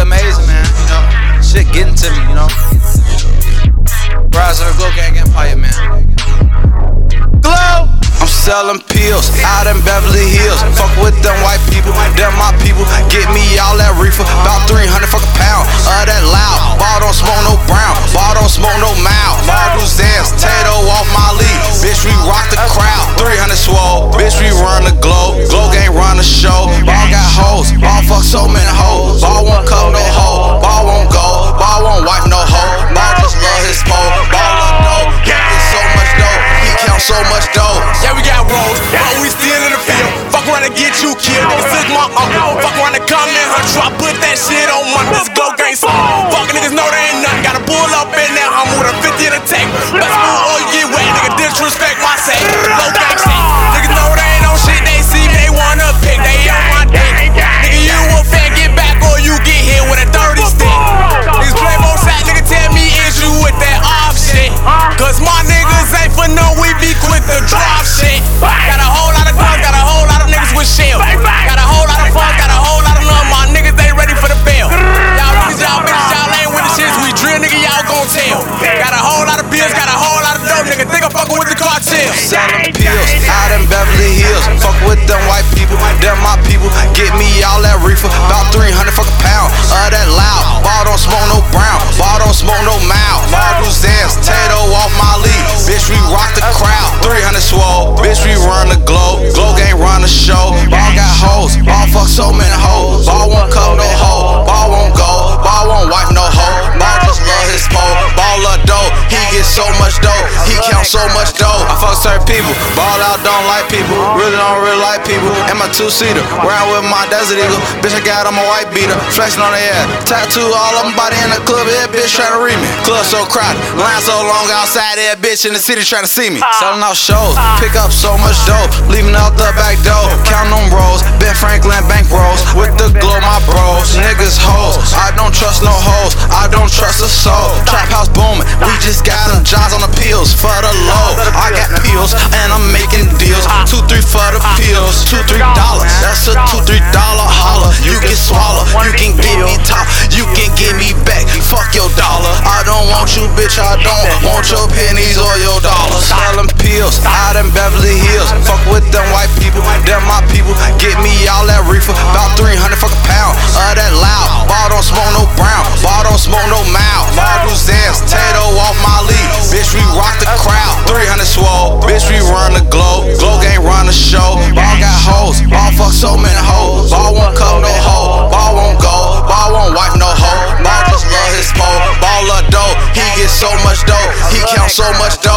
amazing, man. You know, shit getting to me, you know. Rise of the Glow Gang Empire, man. Glow! I'm selling pills out in Beverly Hills. Fuck with them white people, them my people. Get me all that reefer, about 300 fuck a pound of that loud. Ball don't smoke no brown, ball don't smoke no mild. Ball do Zans, Tato off my lead. Bitch, we rock the crowd. 300 swole, bitch, we run the Glow. Glow Gang run the show. Ball got hoes, ball fuck so many hoes. Ball won't cup no hoe, ball won't go, ball won't wipe no hoe. Ball just love his pole, ball love dough. He get so much dough, he count so much dough. Yeah, we got rolls, but we still in the field. Fuck around and get you killed. Niggas took my uncle. Fuck around and come in her truck. Put that shit on one. This Glow Gang song. Fuck niggas know there ain't nothing. Gotta pull up in there. I'm with a 50 in the tank. Best move or you get wet. Nigga disrespect my say. Glow Gang shit. Niggas know there ain't no shit. They see me, they wanna pick. They on my dick. Nigga, you a fan, get back or you get hit with a dirty stick. Niggas play both sides. Nigga tell me is you with that off shit. Cause my niggas ain't for no, we be quick to drop shit. Got a whole lot of guns, got a whole lot of niggas with shells. Got a whole lot of fun, got a whole lot of love. My niggas ain't ready for the bail. Y'all niggas, y'all bitches, y'all ain't with the shits. We drill, nigga, y'all gon' tell. Got a whole lot of bills, got a whole lot of dope. Nigga, think I'm fucking with the cartel. Selling pills out in Beverly Hills. Fuck with them white people, them my people. Get me all that reefer, about 300 fuck a pound of that loud. Ball don't smoke no brown, ball don't smoke no mild. Ball do Zans, Tato off my lead. Bitch, we rock the crowd. 300 swole, bitch, we run the Glow. Glow Gang run the show. Ball got hoes, ball fuck so many hoes. Ball won't cup no hoe, ball won't go, ball won't wipe no hoe. Ball just love his pole, ball love dough. He gets so much dough, he count so much dough. I fuck certain people, ball out don't like people, really don't really like people. And my two-seater, round with my Desert Eagle. Bitch, I got on my white beater, flexing on the air. Tattoo all of them body in the club, yeah, bitch trying to read me. Club so crowded, line so long outside there, bitch in the city trying to see me. Selling out shows, pick up so much dough, leaving out the back door. Count them rolls, Ben Franklin bank rolls. With the Glow, my bros, niggas hoes. I don't trust no hoes, I don't trust a soul. Trap house booming, we just got them Johns on the pills for the low. I got pills and I'm making deals. 2-3 for the pills, $2-3. That's a $2-3 holler. You can swallow, you can give me top, you can give me back. Fuck your dollar. I don't want you, bitch. I don't want your pennies or your dollars. Selling pills out in Beverly Hills. Fuck with them white people, them my people. Get me all that reefer, about 300 fuck a pound of that loud. Ball don't smoke no brown, ball don't smoke no mild. Ball do Zans, Tato off my lead. Bitch, we rock the crowd. 300 swole, bitch, we run the Glow. Glow Gang run the show. Ball got hoes, ball fuck so many hoes. Ball won't cup no hoe, ball won't go, ball won't wipe no hoe. Ball just love his pole, ball love dough. He gets so much dough, he count so much dough.